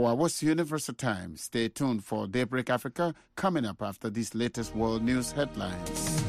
What's Universal Time. Stay tuned for Daybreak Africa coming up after these latest world news headlines.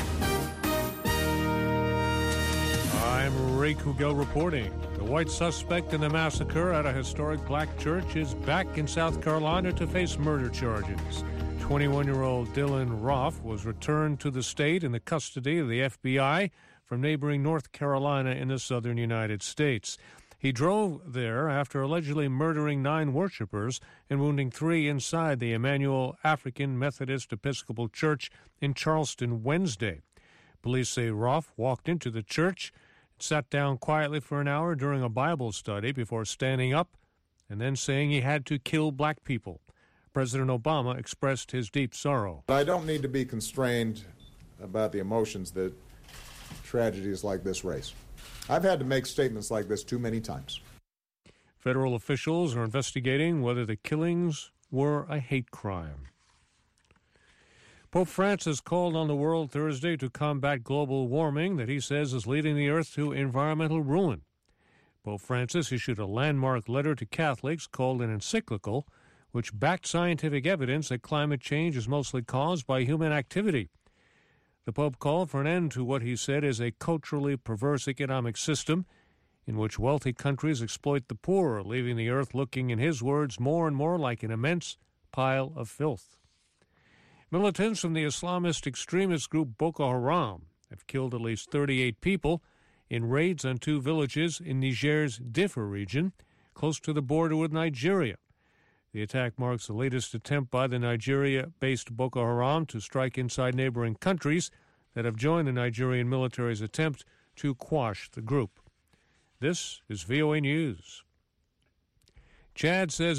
I'm Ray Kugel reporting. The white suspect in the massacre at a historic black church is back in South Carolina to face murder charges. 21-year-old Dylan Roth was returned to the state in the custody of the FBI from neighboring North Carolina in the southern United States. He drove there after allegedly murdering 9 worshipers and wounding 3 inside the Emmanuel African Methodist Episcopal Church in Charleston Wednesday. Police say Roth walked into the church, sat down quietly for an hour during a Bible study before standing up and then saying he had to kill black people. President Obama expressed his deep sorrow. I don't need to be constrained about the emotions that tragedies like this raise. I've had to make statements like this too many times. Federal officials are investigating whether the killings were a hate crime. Pope Francis called on the world Thursday to combat global warming that he says is leading the earth to environmental ruin. Pope Francis issued a landmark letter to Catholics called an encyclical, which backed scientific evidence that climate change is mostly caused by human activity. The Pope called for an end to what he said is a culturally perverse economic system in which wealthy countries exploit the poor, leaving the earth looking, in his words, more and more like an immense pile of filth. Militants from the Islamist extremist group Boko Haram have killed at least 38 people in raids on 2 villages in Niger's Diffa region, close to the border with Nigeria. The attack marks the latest attempt by the Nigeria-based Boko Haram to strike inside neighboring countries that have joined the Nigerian military's attempt to quash the group. This is VOA News. Chad says